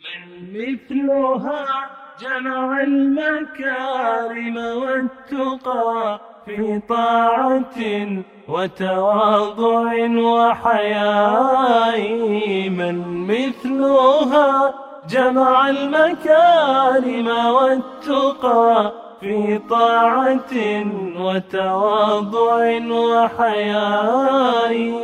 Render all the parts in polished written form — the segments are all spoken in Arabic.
من مثلها جمع المكارم والتقى في طاعة وتواضع وحياء. من مثلها جمع المكارم والتقى في طاعة وتواضع وحياء.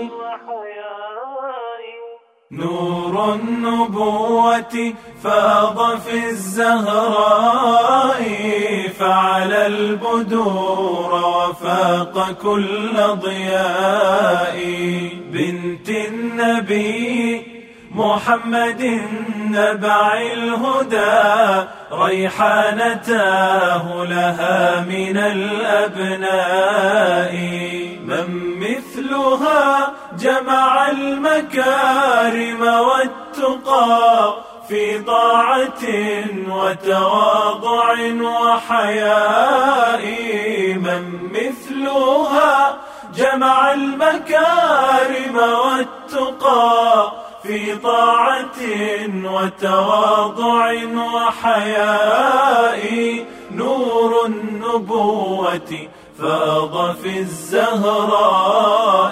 نور النبوة فاض في الزهراء، فعلى البدور وفاق كل ضياء. بنت النبي محمد نبع الهدى، ريحانتاه لها من الأبناء. من مثلها جمع المكارم والتقى في طاعة وتواضع وحياء. من مثلها جمع المكارم والتقى في طاعة وتواضع وحياء. نور النبوة فاض في الزهراء.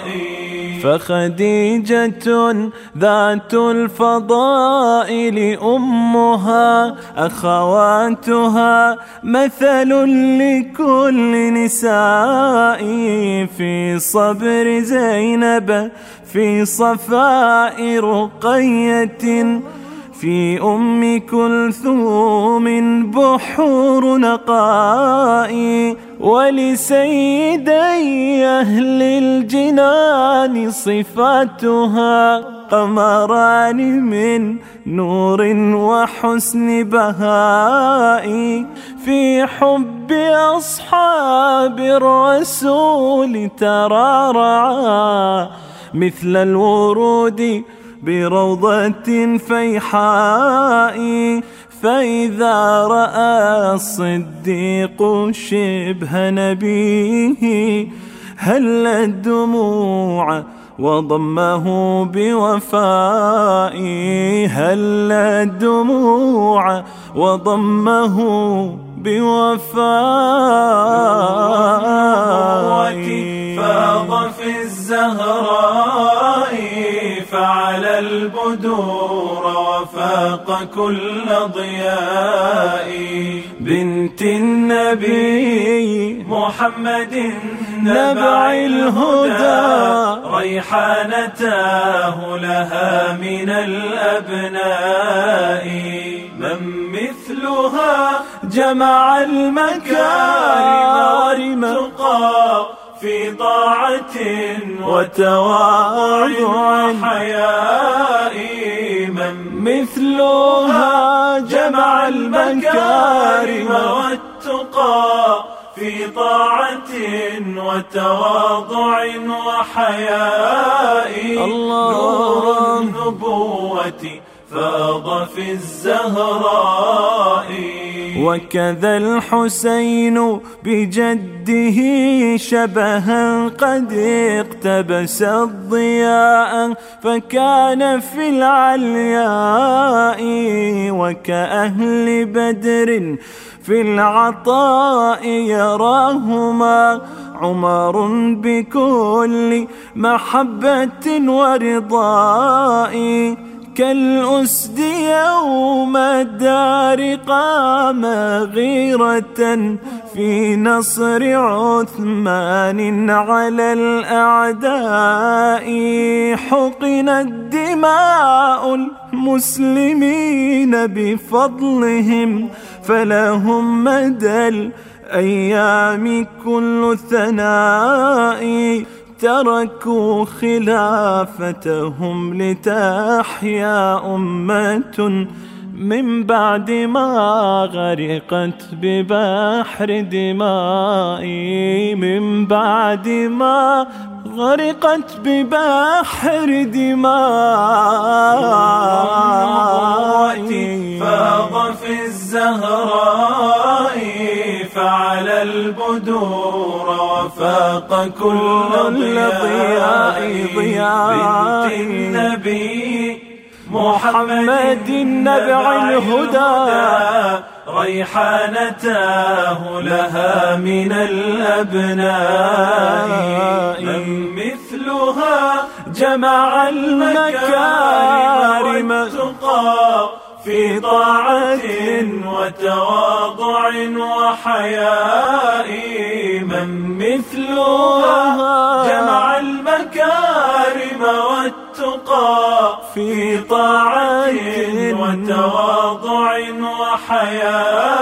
فخديجة ذات الفضائل أمها، أخواتها مثل لكل نساء. في صبر زينب، في صفاء رقية، في أم كلثوم بحور نقاء. ولسيدي أهل الجنان صفاتها قمران من نور وحسن بهاء. في حب أصحاب الرسول ترعرعا مثل الورود بروضة فيحاء. فإذا رأى الصديق شبه نبيه هل الدموع وضمه بوفاء. هل الدموع وضمه بوفاء. فاض في الزهراء، فعلى البدور وفاق كل ضياء. بنت النبي محمد نبع الهدى، ريحانتاه لها من الأبناء. من مثلها جمع المكارم والتقى في طاعة وتواضع وحياء. من مثلها جمع المكارم والتقى في طاعة وتواضع وحياء. نور النبوة فاض في الزهراء. وكذا الحسين بجده شبها قد اقتبس الضياء، فكان في العلياء. وكأهل بدر في العطاء يراهما عمر بكل محبة ورضاء. كالأسد يوم الدار قام غيرة في نصر عثمان على الأعداء. حقنت دماء المسلمين بفضلهم، فلهم مدى الأيام كل ثناء. تركوا خلافتهم لتحيا أمة من بعد ما غرقت ببحر دمائي. من بعد ما غرقت ببحر دمائي. فاض في الزهراء، فعلى البدور وفاق كل ضياء. بنت النبي محمد نبع الهدى ريحانتاه لها من الأبناء من مثلها جمع المكارم والتقى في طاعة وتواضع وحياء من مثلها جمع المكارم والتقى في طاعة وتواضع وحياء